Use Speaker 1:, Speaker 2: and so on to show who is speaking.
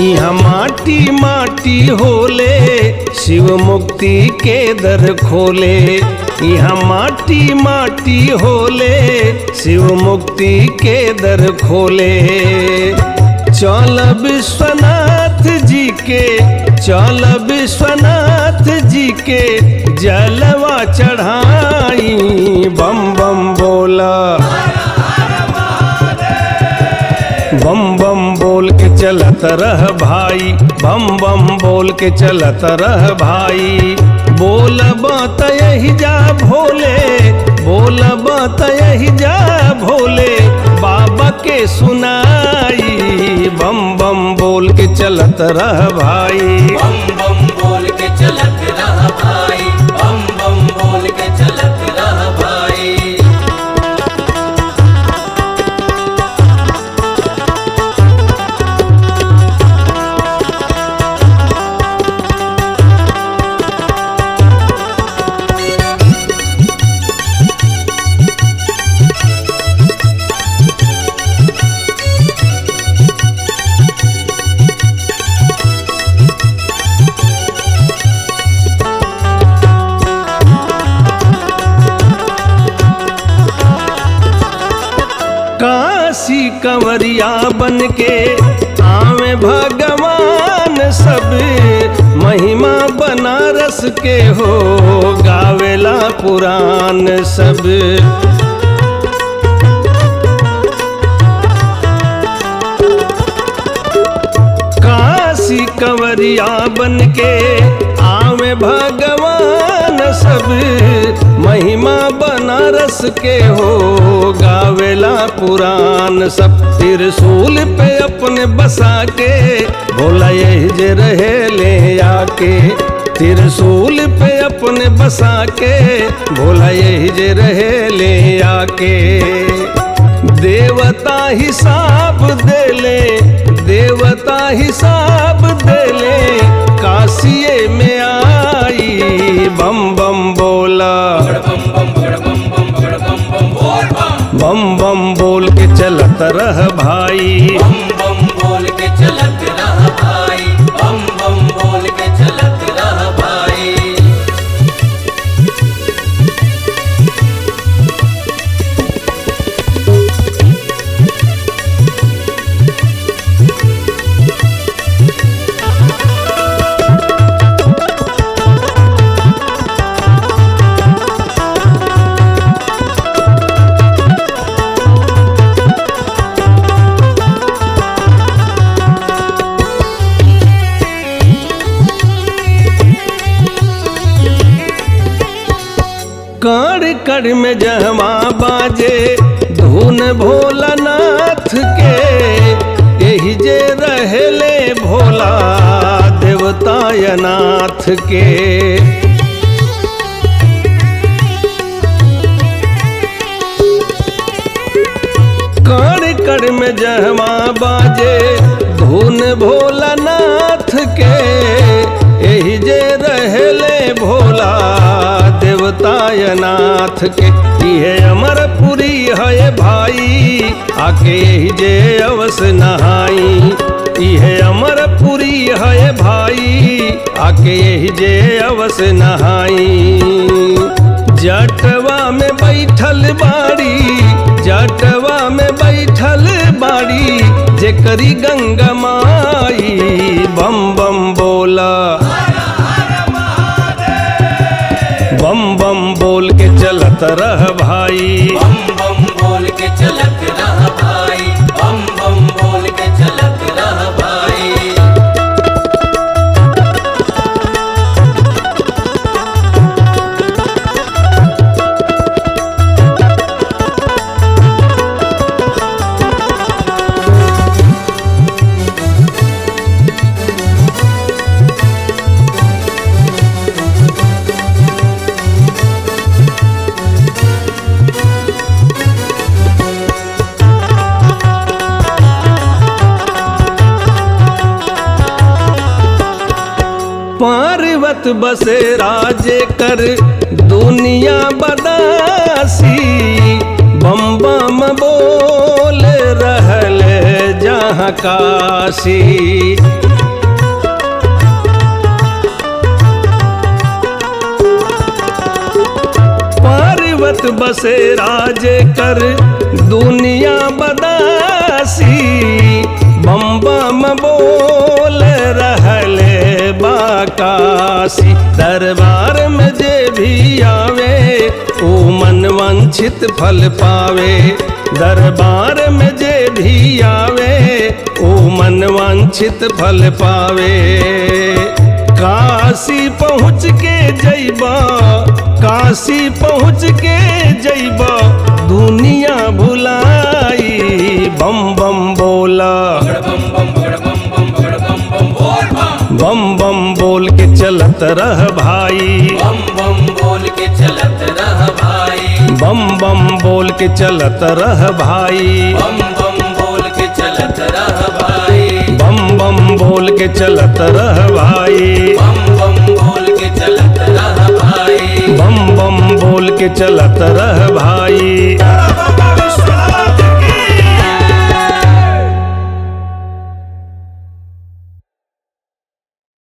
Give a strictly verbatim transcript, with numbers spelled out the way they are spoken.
Speaker 1: यहाँ माटी माटी होले शिव मुक्ति के दर खोले। यहाँ माटी माटी होले शिव मुक्ति के दर खोले। चल विश्वनाथ जी के चल विश्वनाथ जी के जलवा चढ़ाई। बम बम बोला बम बम बोल के चलत रह भाई। बम बम बोल के चलत रह भाई। बोल बात यही जा भोले बोल बात यही जा भोले बाबा के सुनाई। बम बम बोल के चलत रह भाई।
Speaker 2: बम बम बोल के चलत रह भाई। बम बम बोल के चलत रह भाई।
Speaker 1: काशी कंवरिया बन के आवे भगवान सब। महिमा बनारस के हो गावेला पुराण सब। काशी कंवरिया बन के आवे भगवान सब। महिमा बनारस के हो गावेला पुराण सब। त्रिशूल पे अपने बसा के भोला यही जे रहे ले आके। त्रिशूल पे अपने बसा के भोला यही जे रहे ले आके। देवता हिसाब देले देवता हिसाब देले काशिये में आई। बम बम बोला
Speaker 2: बम बम बम बम बम बम बोल बम।
Speaker 1: बम बम बोल के चलत रह भाई।
Speaker 2: बम बम बोल के चलत रह भाई। बम बम बोल के चलत रह भाई।
Speaker 1: कड़ कड़ में जहमा बाजे धुन भोलानाथ के। यही जे रहले भोला देवतायनाथ के। कड़ कड़ में जहमा बाजे धुन भोलानाथ के। यही जे रहले भोला देवतायनाथ के। ये अमरपुरी है भाई आके यही जे अवस नहाई। ये अमरपुरी है भाई आके यही जे अवस नहाई। जटवा में बैठल बाड़ी जटवा में बैठल बाड़ी जे करी गंगा माई। बम बम बोला बम बम बोल के चलत रह भाई।
Speaker 2: बम बम बोल के चलत रह भाई। बम बम बोल के चलत रह भाई।
Speaker 1: पर्वत बसे राजे कर दुनिया बदासी। बम बम बोल रहल जहाँ काशी। भगत बसे राजे कर दुनिया बदासी बम बम बोल रहले बाकासी दरबार में जे भी आवे ओ मन वांछित फल पावे दरबार में जे भी आवे ओ मन वांछित फल पावे काशी पहुँच के जइबा काशी पहुँच के जइबा दुनिया भुलाई बम बम बोला
Speaker 2: बम बम बम बम बम बम बोल बम
Speaker 1: बम बम बोल के चलत रह भाई
Speaker 2: बम बम बोल के चलत रह भाई
Speaker 1: बम बम बोल के चलत रह भाई
Speaker 2: बम बम बोल के चलत रह भाई
Speaker 1: बम बम बोल के चलत रह भाई
Speaker 2: बम बम बोल के चलत रह भाई
Speaker 1: बम बम बोल के चलत रह भाई